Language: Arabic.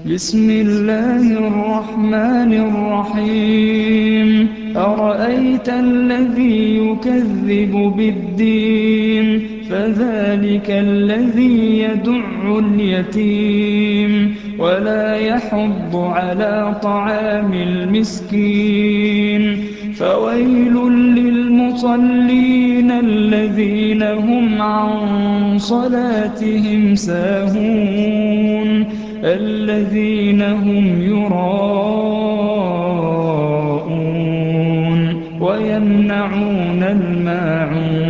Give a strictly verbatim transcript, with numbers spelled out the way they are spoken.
بسم الله الرحمن الرحيم أرأيت الذي يكذب بالدين فذلك الذي يدع اليتيم ولا يحض على طعام المسكين فويل للمصلين الذين هم عن صلاتهم ساهون الذين هم يراءون ويمنعون الماعون